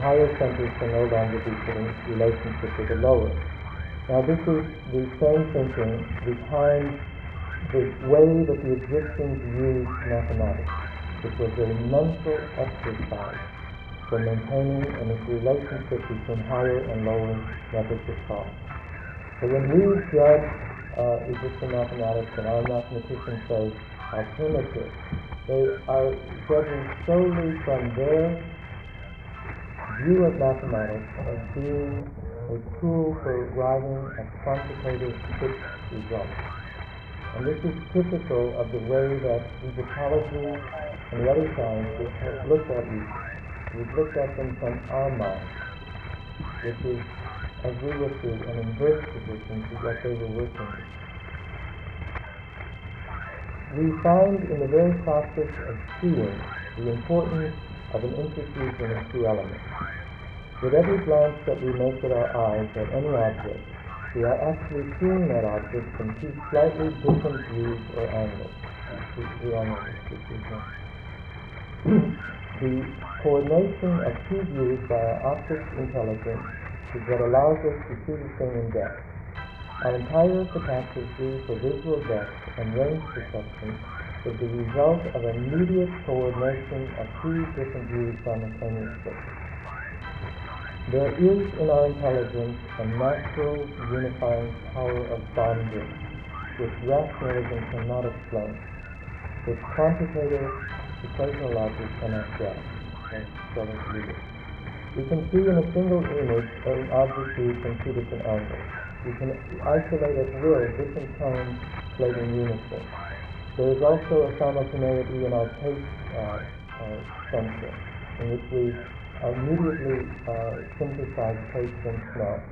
higher centers can no longer be put in relationship with the lower. Now this is the same thinking behind the way that the Egyptians used mathematics, which was a mental exercise for maintaining a relationship between higher and lower methods of thought. So when we judge Egyptian mathematics and our mathematicians say alternative, they are judging solely from their view of mathematics as being a tool for arriving at quantitative fixed results. And this is typical of the way that Egyptology and the other sciences have looked at Egypt. We've looked at them from our mind, which is, as we look to an inverse position to what they were working with. We find in the very process of seeing the importance of an interfusion of two elements. With every glance that we make with our eyes at any object, we are actually seeing that object from two slightly different views or angles. The coordination of two views by our optic intelligence is what allows us to see the thing in depth. Our entire capacity for visual depth and range perception is the result of immediate coordination of two different views simultaneously. There is in our intelligence a natural unifying power of bonding, which rationalism cannot explain, which quantitative equational logic cannot grasp. We can see in a single image an object viewed from two different angles. We can isolate at will different tones played in unison. There is also a simultaneity in our taste sensor, in which we immediately synthesize taste and smell.